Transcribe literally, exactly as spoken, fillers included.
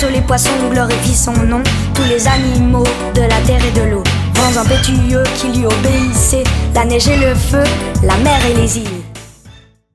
oiseaux, les poissons glorifient son nom. Tous les animaux de la terre et de l'eau, vents impétueux qui lui obéissaient, la neige et le feu, la mer et les îles.